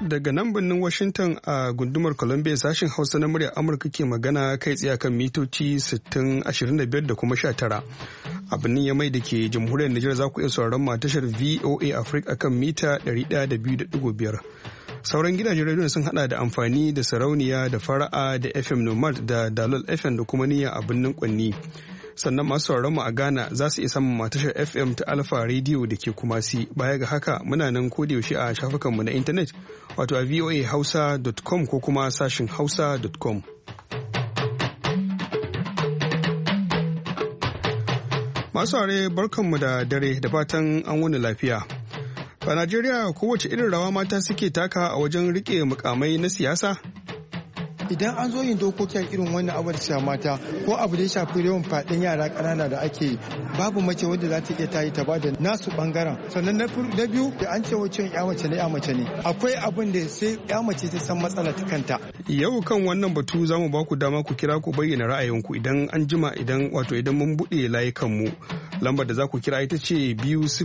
Daga nan birnin Washington a gundumar Columbia sashen Hausa na muryar Amurka ke magana kai tsaye kan mitoci 60-25 da kuma 19. A birnin Yamai da ke jamhuriyar Nijar za ku iya sauraron tashar VOA Africa akan mita 102.5. Sauran gidajen rediyon sun hada da amfani da sarauniya da fara'a da FM Nomad da Dalol FM da kuma niyya a birnin Kwanni. Sannan masu sauraron mu a Ghana za su iya samun matashar FM ta Alpha Radio da ke Kumasi. Baya ga haka muna nan yaushe a shafukanmu na intanet wato a voahausa.com ko kuma sashin hausa.com. Masu saurare barkanmu da dare da fatan an wuni lafiya. A Najeriya kowace irin rawa mata suke taka a wajen rike mukamai na siyasa? Idan an zo yin dokokin irin wannan abu da mata ko abu da ya shafi yawan faɗin yara ƙanana da ake babu mace wadda za ta iya tayi ta ba da nasu bangaren. Sannan na biyu da an ce wacce ya mace ne akwai abin da sai ya mace ta san matsala ta kanta. Yau kan wannan batu za mu ba ku dama ku kira ku bayyana ra'ayinku idan an jima idan mun buɗe layukanmu. Lambar da za ku kira ita ce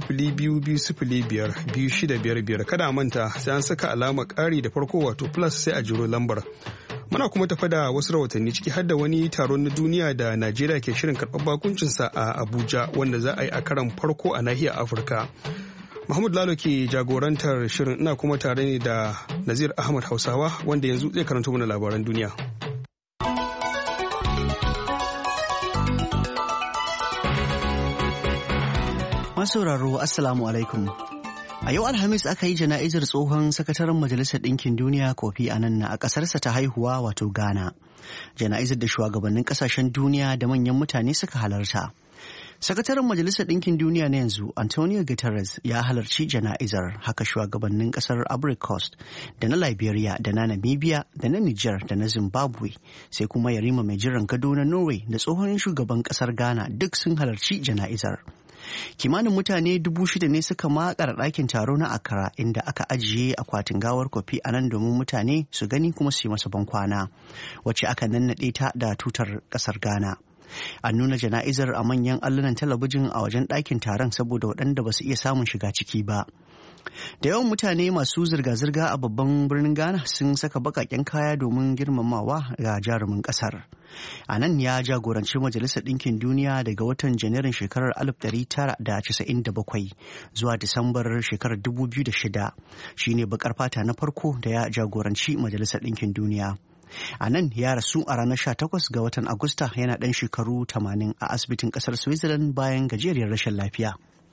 202-205-2655. Kada a manta sai an saka alamar ƙari da farko wato plus sai a jiro lambar. Muna kuma tafa da wasu rahotanni ciki har da wani taron na duniya da Najeriya ke shirin karɓar bakuncinsa a Abuja wanda za a yi a karan farko a nahiyar Afirka. Mahmud Lalo ke jagorantar shirin, ina kuma tare ne da Nazir Ahmad Hausawa wanda yanzu zai karanto mana labaran duniya. Masauraro, Assalamu alaikum. A yau Alhamis aka yi jana'izar tsohon sakataren Majalisar Ɗinkin Duniya Kofi Annan a ƙasarsa ta haihuwa wato Ghana. Jana'izar da shugabannin ƙasashen duniya da manyan mutane suka halarta. Sakataren Majalisar Ɗinkin Duniya na yanzu Antonio Guterres ya halarci jana'izar, haka shugabannin ƙasar Ivory Coast da na Liberia da na Namibia da na Niger da na Zimbabwe sai kuma yarima mai jiran gado na Norway da tsohon shugaban ƙasar Ghana duk sun halarci jana'izar. Kimanin mutane 6,000 ne suka makara ɗakin taro na Accra inda aka ajiye akwatin gawar Kofi Annan domin mutane su gani kuma su yi masa bankwana, wacce aka nannaɗe ta da tutar ƙasar Ghana. An nuna jana'izar a manyan allunan talabijin a wajen ɗakin taron saboda waɗanda ba su iya samun shiga ciki ba. Da yawan mutane masu zirga-zirga a babban birnin Ghana sun saka baƙaƙen kaya domin girmamawa ga jarumin ƙasar. A nan ya jagoranci Majalisar Ɗinkin Duniya daga watan Janairun shekarar 1997 zuwa Disambar shekarar 2006. Shi ne baƙar fata na farko da ya jagoranci Majalisar Ɗinkin Duniya. A nan ya rasu a ranar 18 ga watan Agusta yana ɗan shekaru 80 a asibitin ƙasar Switzerland bayan gajeriyar rashin lafiya.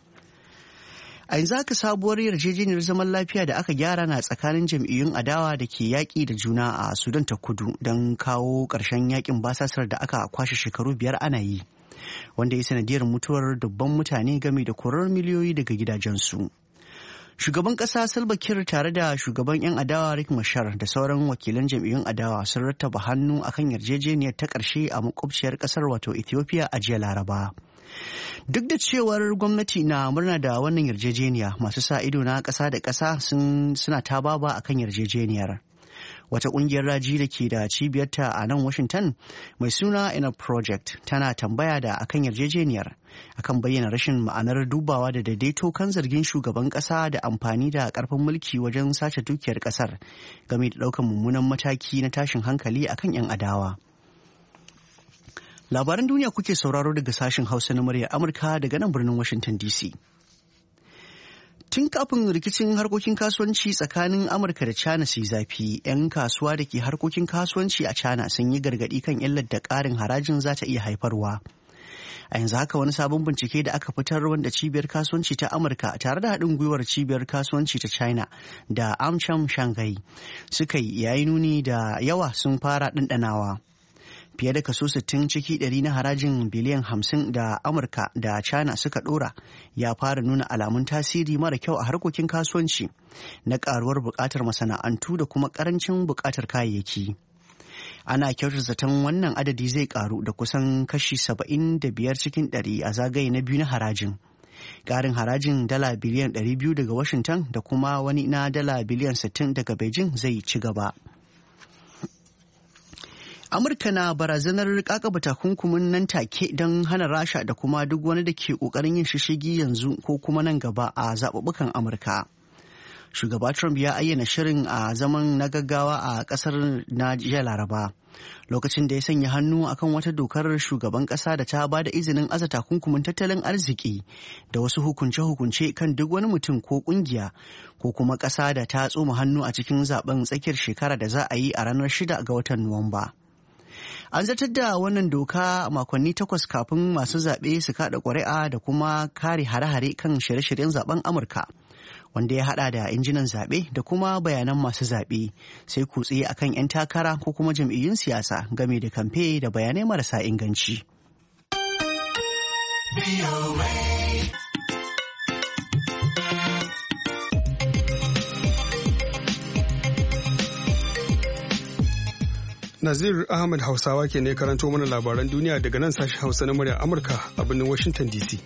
A yanzu haka sabuwar yarjejeniyar zaman lafiya da aka gyara na tsakanin jam'iyyun adawa da ke yaƙi da juna a Sudan ta Kudu don kawo ƙarshen yaƙin basasar da aka kwashe shekaru 5 ana yi, wanda ya sanadiyar mutuwar dubban mutane game da korar miliyoyi daga gidajensu. Shugaban ƙasa Salva Kiir tare da shugaban 'yan adawa Riek Machar da sauran wakilan jam'iyyun adawa sun rattaba hannu akan yarjejeniyar ta ƙarshe a makwabciyar ƙasar wato Ethiopia a jiya Laraba. Duk da cewar gwamnati na murna da wannan yarjejeniya, masu sa ido na ƙasa da ƙasa suna ta baba a kan yarjejeniyar. Wata ƙungiyar raji da ke da cibiyarta a nan Washington mai suna Enough Project tana tambaya da akan yarjejeniyar, akan bayyana rashin ma'anar dubawa da daidaito kan zargin shugaban ƙasa da amfani da ƙarfin mulki wajen sace dukiyar ƙasar game da ɗaukar mummunan mataki na tashin hankali akan 'yan adawa. Labaran duniya kuke sauraro daga sashen Hausa na muryar Amurka daga nan birnin Washington DC. Tun kafin rikicin harkokin kasuwanci tsakanin Amurka da China su yi zafi, 'yan kasuwa da ke harkokin kasuwanci a China sun yi gargaɗi kan illar da ƙarin harajin za ta iya haifarwa. A yanzu haka wani sabon bincike da aka fitar wanda cibiyar kasuwanci ta Amurka tare da haɗin gwiwar cibiyar kasuwanci ta China da AmCham Shanghai suka yi yayi nuni da yawa sun fara ɗanɗanawa. Fiye da kaso 60 ciki 100 na harajin biliyan 50 da Amurka da China suka ɗora ya fara nuna alamun tasiri mara kyau a harkokin kasuwanci na ƙaruwar buƙatar masana'antu da kuma ƙarancin buƙatar kayayyaki. Ana kyautar zaton wannan adadi zai ƙaru da kusan kashi 75 cikin 100 a zagaye na biyu na harajin. Ƙarin harajin dala biliyan 200 daga Washington da kuma wani na dala biliyan 60 daga Beijing zai ci gaba. Amurka na barazanar kakaba takunkumin nan take don hana Rasha da kuma duk wani da ke ƙoƙarin yin shishigi yanzu ko kuma nan gaba a zaɓuɓɓukan Amurka. Shugaba Trump ya ayyana shirin a zaman na gaggawa a ƙasar na jiya Laraba. Lokacin da ya sanya hannu akan wata dokar shugaban ƙasa da ta ba da izinin aza takunkumin tattalin arziki da wasu hukunce-hukunce kan duk wani mutum ko ƙungiya ko kuma ƙasa da ta tsoma hannu a cikin zaben tsakiyar shekara da za a yi a ranar 6 ga watan Nuwamba. An zartar da wannan doka makonni 8 kafin masu zaɓe su kaɗa ƙuri'a da kuma kare hare-hare kan shirye-shiryen zaben Amurka, wanda ya haɗa da injinan zaɓe da kuma bayanan masu zaɓe, sai kutse akan 'yan takara ko kuma jam'iyyun siyasa game da kamfe da bayanai marasa inganci. Nazir Ahmad Hausawa ke ne karanto mana labaran duniya daga nan sashen Hausa na muryar Amurka a birnin Washington DC.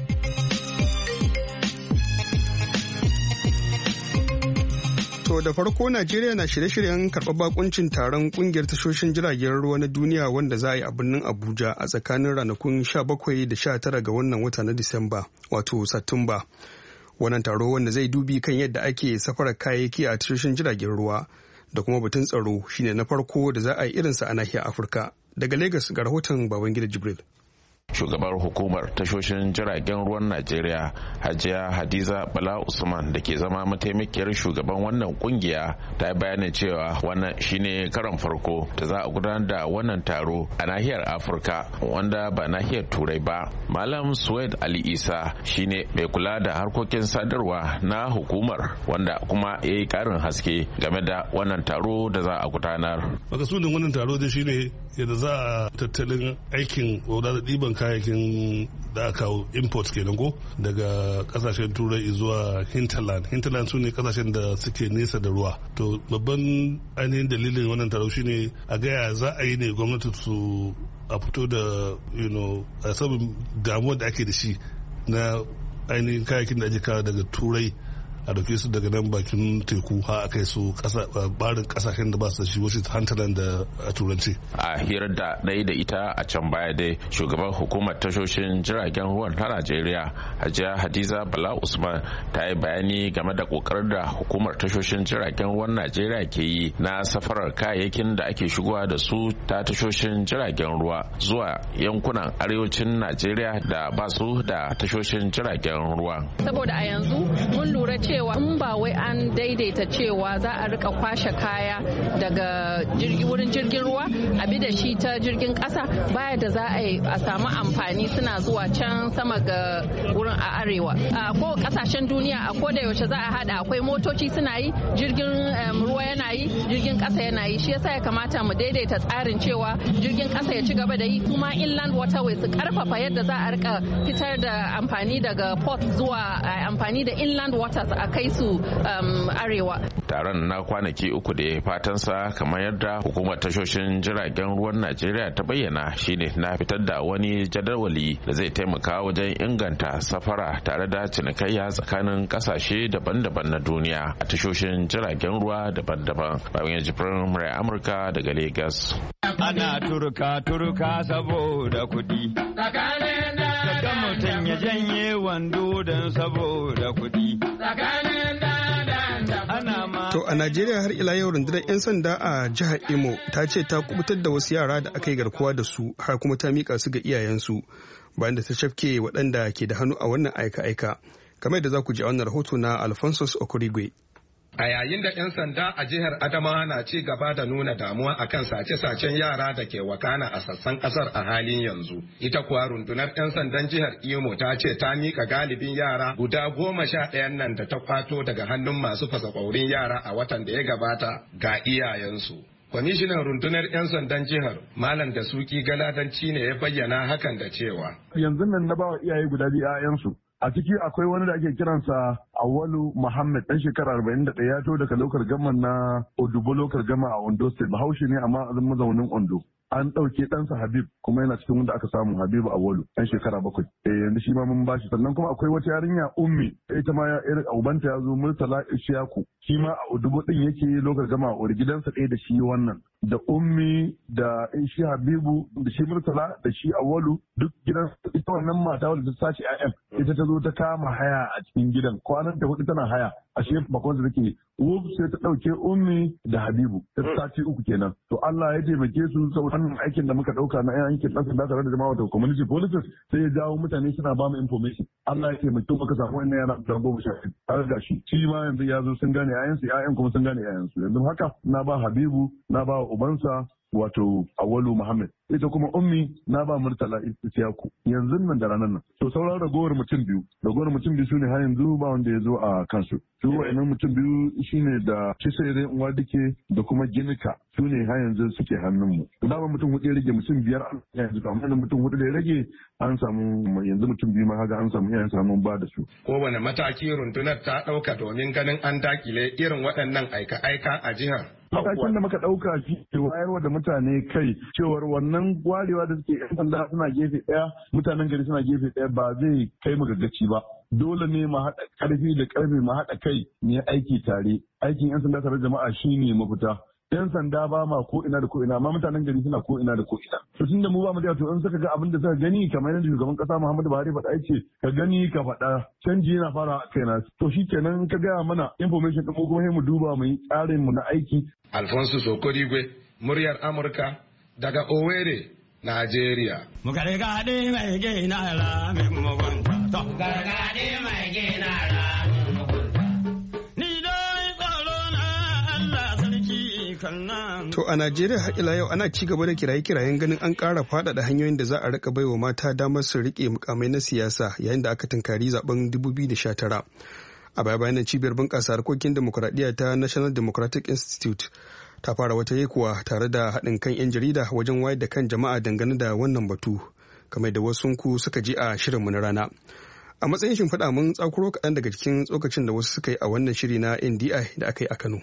To da farko Najeriya na shirye-shiryen karɓar bakuncin taron ƙungiyar tashoshin jiragen ruwa na duniya wanda za a yi a birnin Abuja a tsakanin ranakun 17 da 19 ga wannan wata na Disamba, wato Satumba. Wannan taro wanda zai dubi kan yadda ake safarar kayayyaki a tashoshin jiragen ruwa da kuma batun tsaro shine na farko da za a yi irinsa a nahiyar Afirka. Daga Lagos ga rahoton Babangida Jibril. Shugabar hukumar tashoshin jiragen ruwan Najeriya Hajiya Hadiza Bala Usman da ke zama mataimakiyar shugaban wannan kungiya ta bayyana cewa wannan shine karon farko da za a gudanar da wannan taro a nahiyar Afirka wanda ba nahiyar Turai ba. Malam Suwaid Ali Isa shine mai kula da harkokin sadarwa na hukumar wanda kuma ya yi karin haske game da wannan taro da za a gudanar. Makasudin wannan taro dai shine yadda za a tattalin aikin wadda ɗiban kayayyakin da aka kawo import kenan ko daga kasashen turai zuwa hinterland su ne kasashen da suke nesa da ruwa. To babban ainihin dalilin wannan taro shine a gaya za a yi ne gwamnati su a fito da a sabon damuwar da ake da shi na ainihin kayayyakin da ake kawo daga turai a dauke su daga nan bakin teku har a kai su barin kasashen da ba su da shi wasu hantalan da a turanci. A hirar da ɗaya da ita a can baya dai shugaban hukumar tashoshin jiragen ruwan ta Najeriya Hajiya Hadiza Bala Usman ta yi bayani game da kokarin da hukumar tashoshin jiragen ruwan Najeriya ke yi na safarar kayayyakin da ake shigowa da su ta tashoshin jiragen ruwa zuwa yankunan arewacin Najeriya da ba su da tashoshin jiragen ruwa. Saboda a yanzu mun lura cewa in ba wai an daidaita cewa za a rika kwashe kaya daga wurin jirgin ruwa a bi da shi ta jirgin kasa baya da za a samu amfani suna zuwa can sama ga wurin a arewa. A ko kasashen duniya a ko da yaushe za a hada akwai motoci suna yi, jirgin ruwa yana yi, jirgin kasa yana yi. Shi yasa ya kamata mu daidaita tsarin cewa jirgin kasa ya ci gaba da yi, kuma inland waterways su karfafa yadda za a rika fitar da amfani daga port zuwa amfani da inland waters a kai su arewa. Taron na kwanaki 3 da ya fatansa kamar yadda hukumar tashoshin jiragen ruwan Najeriya ta bayyana shine na fitar da wani jadawali da zai taimaka wajen inganta safara tare da cinikayya tsakanin kasashe daban-daban na duniya a tashoshin jiragen ruwa daban-daban. Babin Jibrin Murai Amurka daga Lagos. Ana turka saboda kuɗi. Daga mutum ya janye wando don saboda kuɗi. To a Najeriya har ila yau rundunar 'yan sanda a jihar Imo ta ce ta kubutar da wasu yara da aka yi garkuwa da su har kuma ta mika su ga iyayensu bayan da ta cafke waɗanda ke da hannu a wannan aika-aika. Kamar da za ku ji a wannan rahoto na Alphonsus Okorigwe. A yayin da 'yan sanda a jihar Adamawa na ci gaba da nuna damuwa akan sace-sacen yara da ke wakana a sassan kasar a halin yanzu. Ita kuwa rundunar 'yan sandan jihar Imo ta ce ta mika galibin yara guda 11 nan da ta kwato daga hannun masu fasa ƙwaurin yara a watan da ya gabata ga iyayensu. Kwamishinan rundunar 'yan sandan jihar Malam da Suki Galadanci ne ya bayyana hakan da cewa. Yanzu nan na bawa iyaye guda biyu 'ya'yansu. A ciki akwai wani da ake kiransa Awalu Muhammad ɗan shekara 41 ya to daga lokal gaman na Odubo lokal gama a Ondo State. Bahaushe ne amma azan mazaunin Ondo. An ɗauke ɗansa Habib kuma yana cikin wanda aka samu Habibu Awalu ɗan shekara 7. Yanzu shi ma mun bashi. Sannan kuma akwai wata yarinya Ummi ita ma ubanta ya zo Murtala Ishaku. Shi ma a Odubo ɗin yake lokal gama a gidansa ɗaya da shi wannan. Da Ummi da shi Habibu da shi Murtala da shi Awalu duk gidan ita wannan mata wadda ta sace 'ya'yan ita ta zo ta kama haya a cikin gidan kwanan ta 4 tana haya ashe bakon da take wuf sai ta dauke ummi da Habibu ta sati 3 kenan to Allah ya taimake su saboda wannan aikin da muka dauka na yankin dan sanda tare da jama'a da community policies sai ya jawo mutane suna ba mu information Allah ya taimake muka samu wannan yana da 10 har da shi ma yanzu ya zo sun gane yayan kuma sun gane yayan su yanzu haka na ba Habibu na ba ubansa wato Awalu Muhammad ita kuma ummi na ba Murtala Isiyaku yanzu nan da ranar nan to sauran ragowar mutum biyu sune har yanzu ba wanda ya zo a kansu su wa'annan mutum biyu shine da Kisere Nwadike da kuma Ginika sune har yanzu suke hannun mu da ba mutum 4 rage mutum 5 yanzu amma mutum 4 da rage an samu yanzu mutum 2 ma haka an samu yayin samun ba da su kowane mataki rundunar ta dauka domin ganin an dakile irin waɗannan aika-aika a jihar. Matakin da muka ɗauka shi ke wayarwa da mutane kai cewar wannan warewa da suke 'yan sanda suna gefe ɗaya mutanen gari suna gefe ɗaya ba zai kai mu gaggaci ba. Dole ne mu haɗa ƙarfi da ƙarfe mu haɗa kai ne aiki tare. Aikin 'yan sanda tare da jama'a shi ne mafita. 'Yan sanda ba ma ko ina da ko ina amma mutanen gari suna ko ina da ko ina. To tunda mu ba mu da to in suka ga abin da suka gani kamar yadda shugaban kasa Muhammadu Buhari faɗa yace ka gani ka faɗa canji yana fara a kaina. To shikenan ka gaya mana information ɗin mu kuma mu duba mu yi tsarin mu na aiki. Alfonso Sokorigwe, muryar Amurka daga Owerri, Najeriya. Gargaɗe mai gina ra mai mugunta. Gargaɗe mai gina ra mai mugunta. Ni dai tsaro na Allah sarki kannan. To a Najeriya har ila yau ana ci gaba da kiraye-kirayen ganin an ƙara faɗaɗa hanyoyin da za a rika baiwa mata damar su riƙe mukamai na siyasa yayin da aka tunkari zaben 2019. A baya-bayan cibiyar bunƙasa harkokin demokuraɗiyya ta National Democratic Institute ta fara wata yekuwa tare da haɗin kan 'yan jarida wajen wayar da kan jama'a dangane da wannan batu kamar da wasunku suka ji a shirinmu na rana. A matsayin shimfiɗa mun tsakuro kaɗan daga cikin tsokacin da wasu suka yi a wannan shiri na NDI da aka yi a Kano.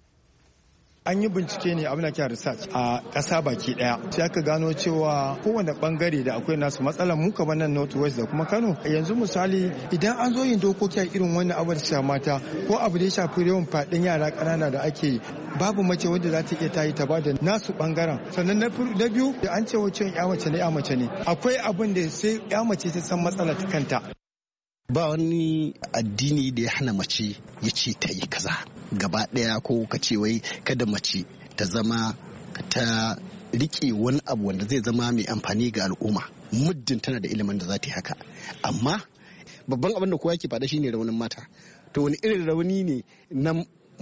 An yi bincike ne abin da ke research a ƙasa baki ɗaya sai aka gano cewa kowane bangare da akwai nasu matsalar mu kamar nan North West da kuma Kano yanzu misali idan an zo yin dokoki a irin wannan abu da shafi mata ko abu da ya shafi yawan faɗin yara ƙanana da ake yi babu mace wadda za ta iya tayi ta bada nasu bangaren sannan na biyu da an ce wacce ya mace ne akwai abin da sai ya mace ta san matsalar ta kanta. Ba wani addini da ya hana mace ya ce ta yi kaza gaba ɗaya ko ka ce wai kada mace ta zama ta riƙe wani abu wanda zai zama mai amfani ga al'umma muddin tana da ilimin da za ta yi haka amma babban abin da kowa ke faɗa shine raunin mata to wani irin rauni ne na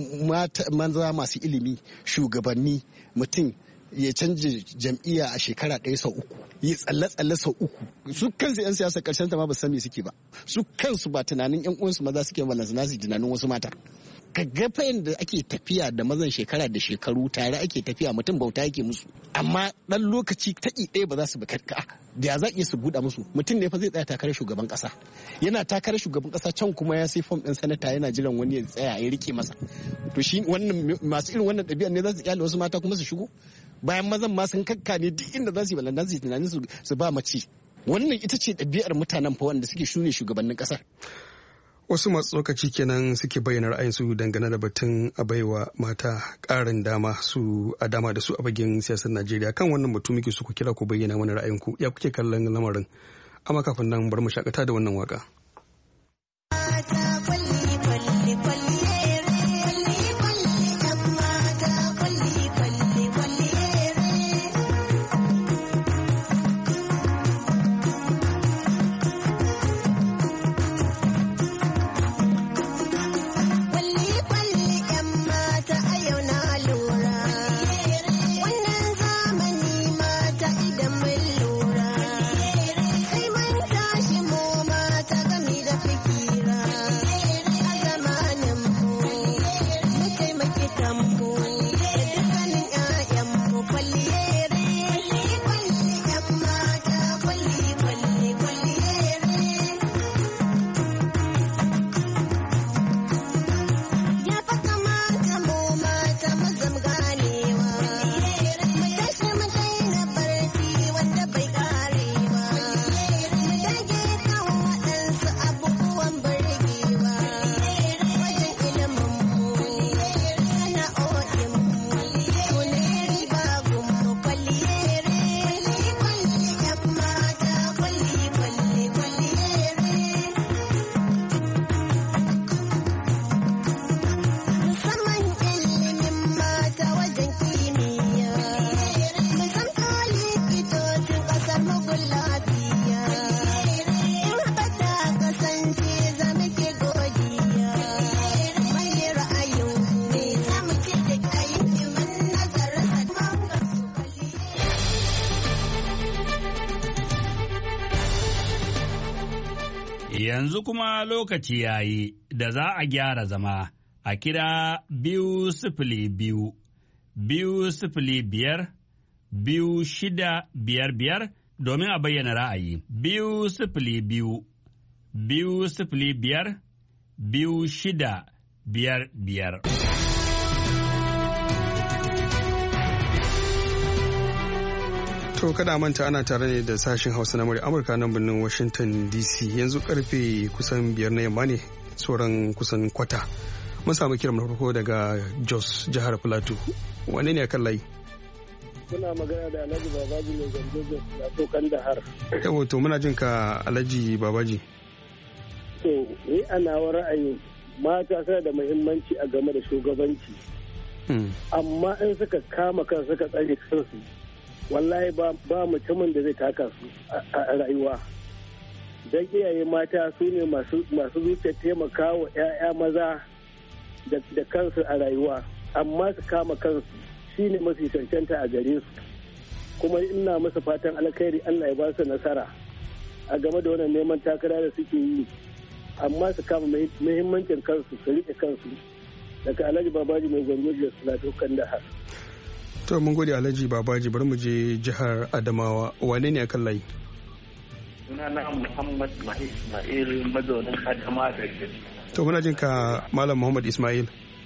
maza masu ilimi shugabanni mutum ya canja jam'iyya a shekara ɗaya sau 3 yi tsalle-tsalle sau 3 su kansu 'yan siyasa karshen ta ma ba san me suke ba su kansu ba tunanin 'yan uwansu maza suke balantana su tunanin wasu mata ka ga fayin da ake tafiya da mazan shekara da shekaru tare ake tafiya mutum bauta yake musu amma dan lokaci taƙi ɗaya ba za su bukarka da ya za su buɗa musu mutum ne fa zai tsaya takarar shugaban ƙasa yana takarar shugaban ƙasa can kuma ya sai fom ɗin sanata yana jiran wani ya tsaya ya rike masa to shi wannan masu irin wannan ɗabi'ar ne za su kyale wasu mata kuma su shigo bayan mazan ma sun kakka ne duk inda za su yi balanda su yi tunanin su ba mace wannan ita ce ɗabi'ar mutanen fa wanda suke shune shugabannin ƙasar. Wasu masu tsokaci kenan suke bayyana ra'ayinsu dangane da batun a baiwa mata ƙarin dama su a dama da su a bagin siyasar Najeriya kan wannan batu muke su ku kira ku bayyana wani ra'ayinku ya kuke kallon lamarin amma kafin nan bar mu shakata da wannan waka. Kai man tashi mu mata Yanzu kuma lokaci ya yi da za a gyara zama a kira 202 205 2655 domin a bayyana ra'ayi. 202 205 2655. To kada manta ana tare ne da sashen Hausa na murya Amurka nan birnin Washington DC. Yanzu karfe kusan 5 na yamma ne, sauran kusan kwata. Mun samu kiran na farko daga Jos, jihar Plateau. Wane ne akan layi? Muna magana da Alhaji Babaji ne Gambo Jos na Tokan da har. Yawo to muna jin ka Alhaji Babaji. To ni a nawa ra'ayin mata suna da muhimmanci a game da shugabanci. Amma in suka kama kan suka tsare kansu wallahi ba mutumin da zai taka su a rayuwa. Don iyaye mata su ne masu zuciya taimaka wa 'ya'ya maza da kansu a rayuwa, amma su kama kansu shi ne mafi cancanta a gare su. Kuma ina musu fatan alkhairi, Allah ya ba su nasara a game da wannan neman takara da suke yi, amma su kama muhimmancin kansu, su riƙe kansu. Daga Alhaji Babaji mai gwangwaji da Sulato Kandahar. To mun gode Alhaji Babaji, bari mu je jihar Adamawa. Wane ne akan layi? Sunana Muhammad Ismail mazaunin Adamawa da ke. To muna jin ka Malam Muhammad Ismail.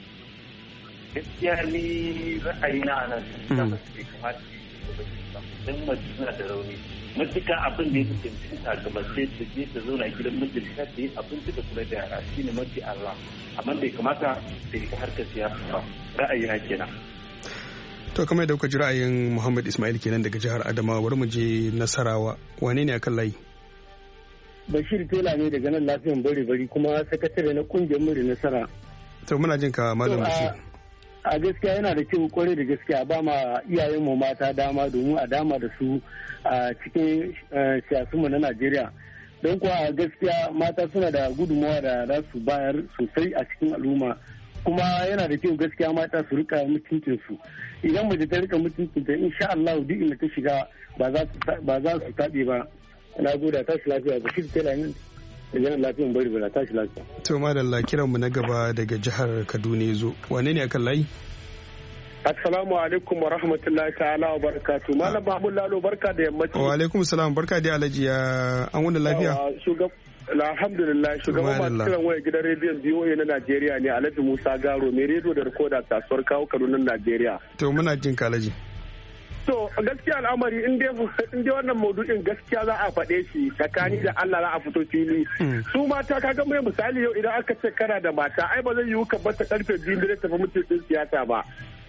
Gaskiya ni ra'ayina a nan da ba su kamata don mace suna da rauni. Matuka abin da ya fi cancanta ga mace ta je ta zauna gidan mijinta ta yi abinci da kula da yara shi ne mafi Allah. Amma bai kamata ta yi harkar siyasa ba. Ra'ayina kenan. To kamar da kuka ji ra'ayin Muhammad Ismail kenan daga jihar Adamawa, bari mu je Nasarawa. Wane ne akan layi? Bashir Tela ne daga nan lafiyan bari kuma sakatare na kungiyar muri Nasara. To muna jin ka Malam Bashir. A gaskiya yana da kyau kwarai da gaskiya ba ma iyayen mu mata dama domin a dama da su a cikin siyasunmu na Najeriya. Don kuwa a gaskiya mata suna da gudunmawa da za su bayar sosai a cikin al'umma. Kuma yana da kyau gaskiya mata su rika mutuncinsu. Idan mace ta rika mutuncinta insha Allah duk inda ta shiga ba za su taɓe ba. Na gode, tashi lafiya. Bashir Tela ne daga lafiyan bari bala, tashi lafiya. To madalla, kiran mu na gaba daga jihar Kaduna yazo. Wane ne akan layi? Assalamu alaikum wa rahmatullahi ta'ala wa barakatuh. Malam Mahmud Lalo, barka da yammaci. Wa alaikum salam, barka da Alhaji, an wani lafiya? Alhamdulillah, shugaban masu kiran waya gidan rediyon BOA na Najeriya ne Alhaji Musa Garo, mai rediyo da rikoda kasuwar kawo Kaduna Najeriya. To muna jin ka Alhaji. To gaskiya al'amari in dai wannan maudu'in gaskiya za a faɗe shi tsakani da Allah za a fito fili. Su mata kaga mai misali yau idan aka ce kana da mata ai ba zai yiwu ka bata karfe 2 da tafi mutum siyasa ba.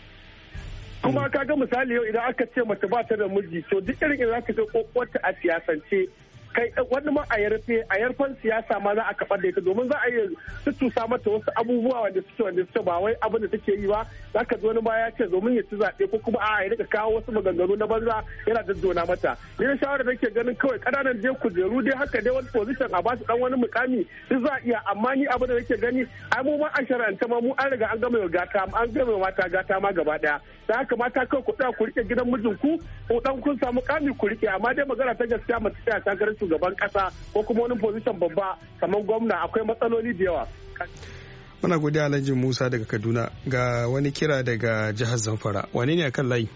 Kuma kaga misali yau idan aka ce mace ba ta da miji to duk irin idan aka ce kokwata a siyasance kai wani ma a yarfan siyasa ma za a kaɓar da ita domin za a yi tutusa mata wasu abubuwa wanda suke ba wai abin da take yi ba. Za ka ji wani ma ya ce domin ya ci zaɓe ko kuma a ya rika kawo wasu maganganu na banza yana daddona mata. Ni da shawarar da ke ganin kawai ƙananan dai kujeru dai haka dai wani position a basu dan wani mukami duk za a iya, amma ni abin da nake gani ai mu ma an shara'anta ma mu an riga an gama gata an gama mata gata ma gaba daya. Da haka mata kawai ku tsaya ku rike gidan mijinku ko dan kun samu mukami ku rike, amma dai magana ta gaskiya mace ta takarar shugaban kasa ko kuma wani position babba kamar gwamna akwai matsaloli da yawa. Muna godiya Alhaji Musa daga Kaduna. Ga wani kira daga jihar Zamfara. Wane ne akan layi?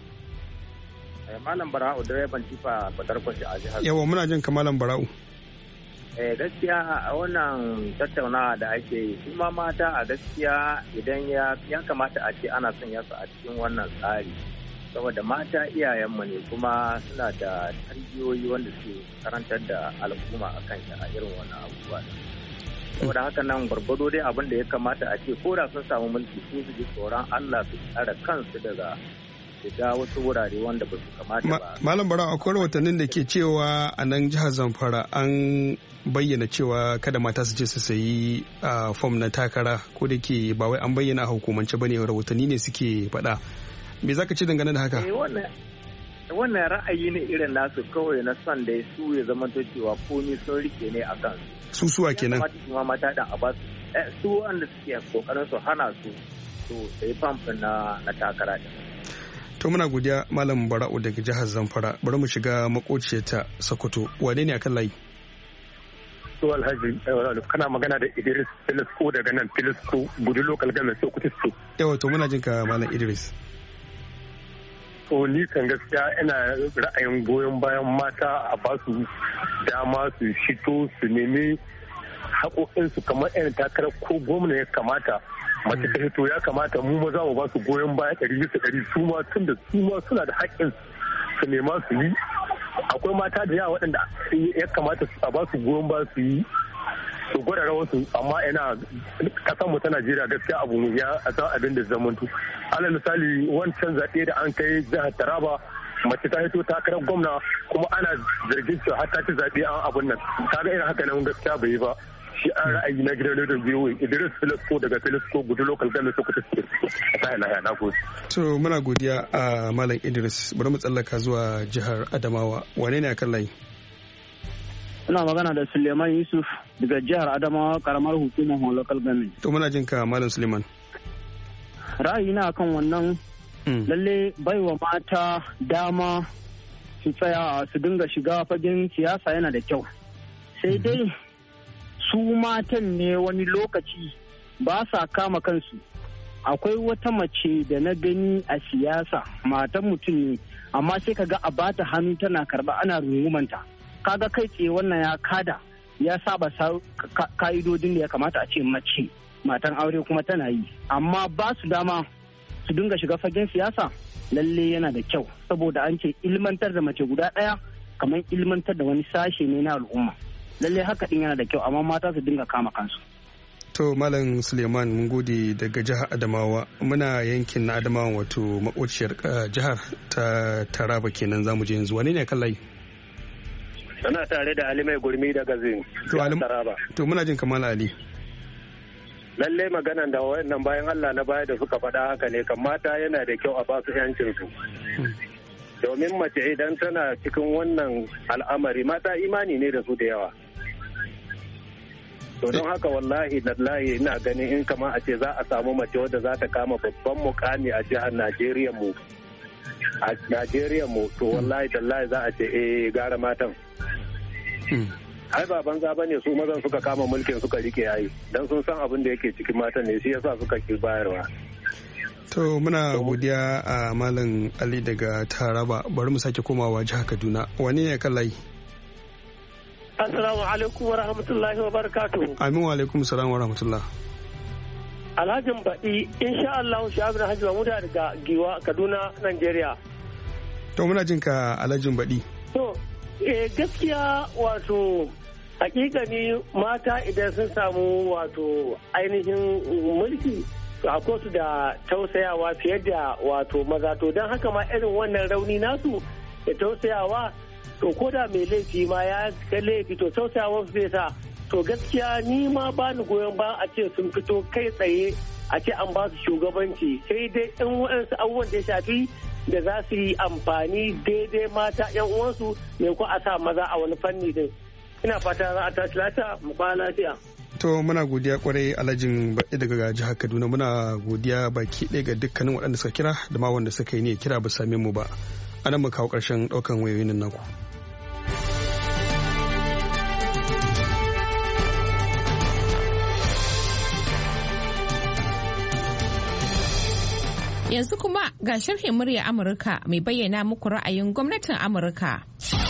Malam Bara'u, direban tifa Badarkwashi a jihar. Yawa muna jin ka Malam Bara'u. Gaskiya a wannan tattaunawa da ake yi kuma mata a gaskiya idan ya kamata a ce ana son yasa a cikin wannan tsari. Saboda mata iyayenmu ne kuma suna da tarbiyoyi wanda suke karantar da al'umma a kan a irin wannan abubuwa. Saboda haka nan gwargwado dai abin da ya kamata a ce ko da sun samu mulki su ji tsoron Allah su tsara kansu daga shiga wasu wurare wanda ba su kamata ba. Malam Bara, akwai rahotannin da ke cewa a nan jihar Zamfara an bayyana cewa kada mata su je su sayi fom na takara, ko da ke ba wai an bayyana a hukumance bane, rahotanni ne suke faɗa. Me zaka ce dangane da haka? Wannan ra'ayi ne irin nasu kawai na son da su ya zama cewa komai sun rike ne a kan su. Suwa kenan. Kuma mata da abas su wanda suke kokarin su hana su to sai famfin na takara din. To muna godiya Malam Bara'u daga jihar Zamfara. Bari mu shiga makociyar ta Sokoto. Wane ne akan layi? to Alhaji kana magana da Idris Filisco daga nan Filisco gudu local government Sokoto State. Yawa to muna jin ka Malam Idris. To ni kan gaskiya ina ra'ayin goyon bayan mata a basu dama su shito su nemi haƙoƙinsu kamar irin takarar ko gwamna ya kamata. Mace ta hito ya kamata mu maza mu ba su goyon baya 100% su ma tun da su ma suna da haƙƙin su nema su yi. Akwai mata da yawa waɗanda ya kamata a ba su goyon baya su yi su gwada rawarsu amma ina kasan mu ta Najeriya gaskiya abu ya san abin da zamantu. Alal misali wancan zaɓe da an kai jihar Taraba mace ta hito takarar gwamna kuma ana zargin cewa har ta ci zaɓe an abun nan kaga irin haka nan gaskiya bai yi ba. Shi an ra'ayi na gidan rediyon biyu Idris Filisco daga Filisco gudu local government Sokoto State. Ta lahiya na gode. To muna godiya a Malam Idris bari mu tsallaka zuwa jihar Adamawa wane ne akan layi? Ina magana da Suleiman Yusuf daga jihar Adamawa karamar hukumar local government. To muna jin ka Malam Suleiman. Ra'ayina akan wannan lalle baiwa mata dama su tsaya su dinga shiga fagen siyasa yana da kyau. Sai dai su matan ne wani lokaci ba sa kama kansu. Akwai wata mace da na gani a siyasa matan mutum ne amma sai kaga a bata hannu tana karba ana rungumanta. Kaga kai tsaye wannan ya kada ya saba ka'idodin da ya kamata a ce mace matan aure kuma tana yi amma ba su dama su dinga shiga fagen siyasa lalle yana da kyau saboda an ce ilmantar da mace guda ɗaya kamar ilmantar da wani sashe ne na al'umma lalle haka din yana da kyau amma mata su dinga kama kansu. To Malam Suleiman mun gode daga jihar Adamawa muna yankin na Adamawa wato makociyar jihar ta Taraba kenan zamu je yanzu wane ne kan layi? Ana tare da Ali Mai Gurmi daga Zin. Taraba. To muna jin Kamal Ali. Lalle maganan da wayannan bayan Allah na baya da suka faɗa haka ne kan mata yana da kyau a ba su yancin su. Domin mace idan tana cikin wannan al'amari mata imani ne da su da yawa. To don haka wallahi ina ganin in kama a ce za a samu mace wadda za ta kama babban mukami a jihar Najeriya mu. A Najeriya mu to wallahi tallahi za a ce gara matan. Ai ba banza bane su mazan suka kama mulkin suka rike yayi dan sun san abin da yake cikin matan ne shi yasa suka ki bayarwa. To muna godiya a Malam Ali daga Taraba bari mu sake komawa jihar Kaduna wani ne kan layi? Assalamu alaikum wa rahmatullahi wa barakatuhu. Amin wa alaikum salam wa rahmatullah. Alhajin baɗi insha Allah Shahabir Hajji Mahmuda daga Giwa Kaduna Nigeria. To muna jin ka Alhajin baɗi. To gaskiya wato hakikani mata idan sun samu wato ainihin mulki akwai su da tausayawa fiye da wato maza to don haka ma irin wannan rauni nasu da tausayawa to ko da mai laifi ma ya ga laifi to tausayawa su zai sa to gaskiya ni ma ba ni goyon ba a ce sun fito kai tsaye a ce an ba su shugabanci sai dai in waɗansu abubuwan da ya shafi da za su yi amfani daidai mata yan uwansu ne ko a sa maza a wani fanni din ina fata za a tashi lafiya mu ba lafiya. To muna godiya kwarai Alhajin baɗi daga jihar Kaduna muna godiya baki ɗaya ga dukkanin waɗanda suka kira da ma wanda suka yi ne kira ba same mu ba anan mu kawo ƙarshen ɗaukan wayoyin naku. Yanzu kuma ga sharhin murya Amurka mai bayyana muku ra'ayin gwamnatin Amurka.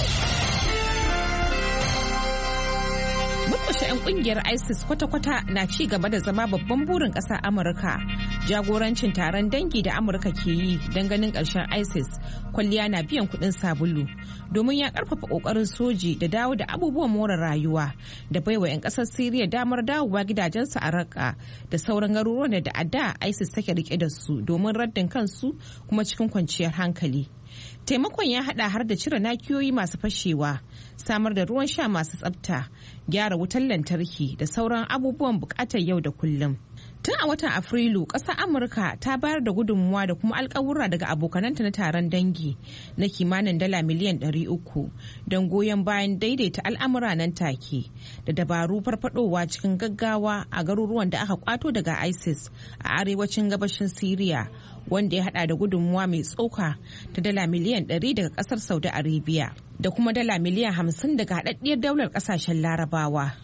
Murƙushe 'yan ƙungiyar ISIS kwata-kwata na ci gaba da zama babban burin ƙasar Amurka. Jagorancin taron dangi da Amurka ke yi don ganin ƙarshen ISIS kwalliya na biyan kuɗin sabulu domin ya ƙarfafa ƙoƙarin soji da dawo da abubuwan more rayuwa da baiwa 'yan ƙasar Siriya damar dawowa gidajensu a Raqqa da sauran garuruwan da a da ISIS take rike da su domin raddin kansu kuma cikin kwanciyar hankali. Taimakon ya hada har da cire nakiyoyi masu fashewa, samar da ruwan sha masu tsafta, gyara wutar lantarki da sauran abubuwan bukatar yau da kullum. Tun a watan Afrilu, ƙasar Amurka ta bayar da gudunmuwa da kuma alƙawura daga abokananta na taron dangi na kimanin dala miliyan 300 don goyon bayan daidaita al'amura nan take da dabaru farfadowa cikin gaggawa a garuruwan da aka kwato daga ISIS a arewacin gabashin Siriya, wanda ya hada da gudunmuwa mai tsoka ta dala miliyan 100 daga ƙasar Saudi Arabia da kuma dala miliyan 50 daga haɗaɗɗiyar daular ƙasashen Larabawa.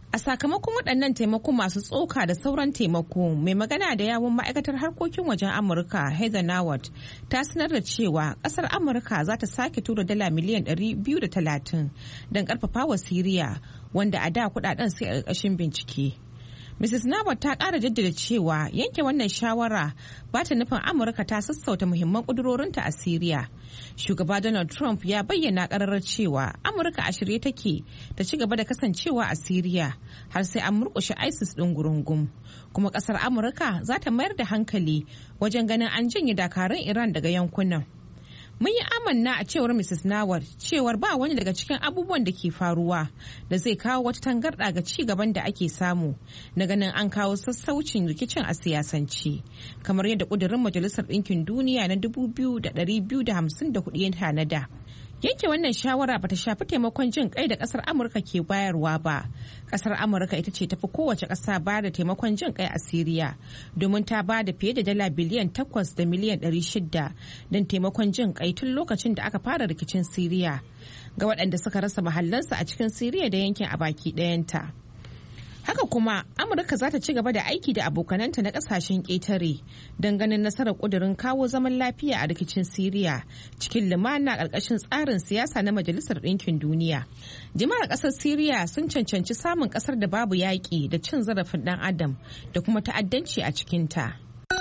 A sakamakon waɗannan taimako masu tsoka da sauran taimako, mai magana da yawun ma'aikatar harkokin wajen Amurka Heather Nauert ta sanar da cewa ƙasar Amurka za ta sake tura dala miliyan 230 don ƙarfafa wa Siriya, wanda a da kuɗaɗen sai a ƙarƙashin bincike. Mrs. Nauert ta ƙara jaddada cewa yanke wannan shawara ba ta nufin Amurka ta sassauta muhimman ƙudurorinta a Siriya. Shugaba Donald Trump ya bayyana ƙararar cewa Amurka a shirye take ta ci gaba da kasancewa a Siriya har sai an murƙushe ISIS ɗin gurungum. Kuma ƙasar Amurka za ta mayar da hankali wajen ganin an janye dakarun Iran daga yankunan. Mun yi amanna a cewar Mrs. Nauert cewar ba wani daga cikin abubuwan da ke faruwa da zai kawo wata tangarɗa ga ci gaban da ake samu na ganin an kawo sassaucin rikicin a siyasance, kamar yadda ƙudurin Majalisar Ɗinkin Duniya na 2254 ya tanada. Yanke wannan shawara bata shafi taimakon jin kai da kasar Amurka ke bayarwa ba. Kasar Amurka ita ce tafi kowace ƙasa ba da taimakon jin kai a Siriya, domin ta ba da fiye da dala biliyan 8 da miliyan 600 don taimakon jin kai tun lokacin da aka fara rikicin Siriya ga waɗanda suka rasa mahallansu a cikin Siriya da yankin a baki ɗayanta. Haka kuma Amurka za ta ci gaba da aiki da abokananta na kasashen ƙetare don ganin nasarar ƙudurin kawo zaman lafiya a rikicin Siriya cikin lumana ƙarƙashin tsarin siyasa na Majalisar Ɗinkin Duniya. Jama'ar ƙasar Siriya sun cancanci samun ƙasar da babu yaƙi da cin zarafin ɗan adam da kuma ta'addanci a cikinta.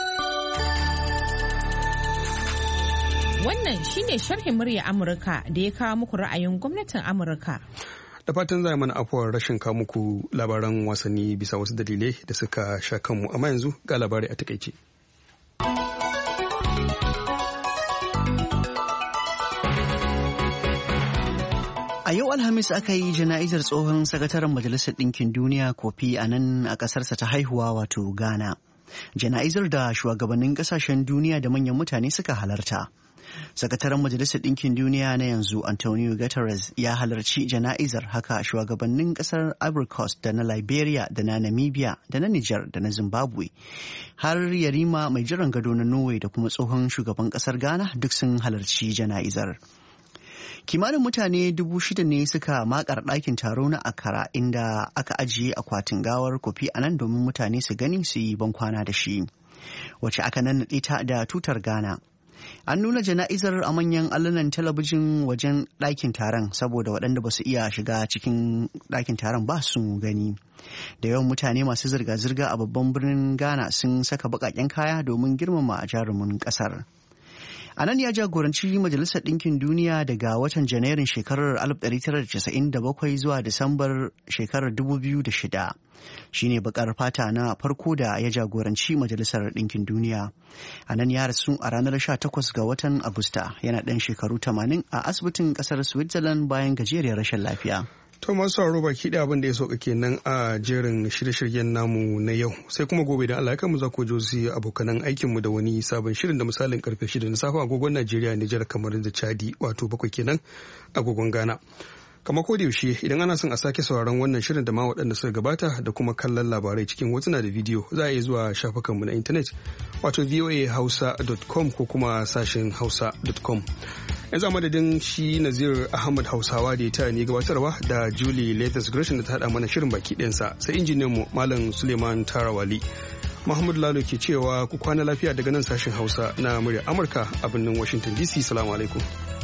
Wannan shine sharhin murya Amurka da ya kawo muku ra'ayin gwamnatin Amurka. Da fatan za mana afuwar rashin kawo muku labaran wasanni bisa wasu dalilai da suka sha kanmu, amma yanzu ga labarai a takaice. A yau Alhamis aka yi jana'izar tsohon sakataren Majalisar Ɗinkin Duniya Kofi Annan a ƙasarsa ta haihuwa wato Ghana. Jana'izar da shugabannin ƙasashen duniya da manyan mutane suka halarta. Sakataren Majalisar Ɗinkin Duniya na yanzu Antonio Guterres ya halarci jana'izar, haka shugabannin ƙasar Ivory Coast da na Liberia da na Namibia da na Niger da na Zimbabwe har yarima mai jiran gado na Norway da kuma tsohon shugaban ƙasar Ghana duk sun halarci jana'izar. Kimanin mutane 6,000 ne suka makar ɗakin taro na Accra inda aka ajiye akwatin gawar Kofi Annan domin mutane su gani su yi bankwana da shi, wacce aka nannaɗe ta da tutar Ghana. An nuna jana'izar a manyan allunan talabijin wajen ɗakin taron saboda waɗanda ba su iya shiga cikin ɗakin taron ba su gani. Da yawan mutane masu zirga-zirga a babban birnin Ghana sun saka baƙaƙen kaya domin girmama jarumin ƙasar. Annan ya jagoranci Majalisar Ɗinkin Duniya daga watan Janairun shekarar 1997 zuwa Disambar shekarar 2006. Shi ne bakar fata na farko da ya jagoranci Majalisar Ɗinkin Duniya. Annan ya rasu a ranar 18 ga watan Agusta, yana ɗan shekaru 80 a asibitin ƙasar Switzerland bayan gajeriyar rashin lafiya. To masu sauraro baki da abin da ya sauka kenan a jerin shirye-shiryen namu na yau, sai kuma gobe da Allah mu za ku jo su abokanan aikinmu da wani sabon shirin da misalin karfe 6 na safe agogon Najeriya, Nijar, kamar da Chadi, wato 7 kenan agogon Ghana. Kamar ko da yaushe idan ana son a sake sauraron wannan shirin da ma waɗanda suka gabata da kuma kallon labarai cikin hotuna da bidiyo, za a iya zuwa shafukanmu na intanet wato voahausa.com ko kuma sashen hausa.com. yanzu a madadin shi Nazir Ahmad Hausawa da ya taya ne gabatarwa da Julie Latest Gresham da ta haɗa mana shirin baki ɗinsa, sai injiniyan mu Malam Suleiman Tarawali. Mahmud Lalo ke cewa ku kwana lafiya daga nan sashen Hausa na murya Amurka a birnin Washington DC. Salamu alaikum.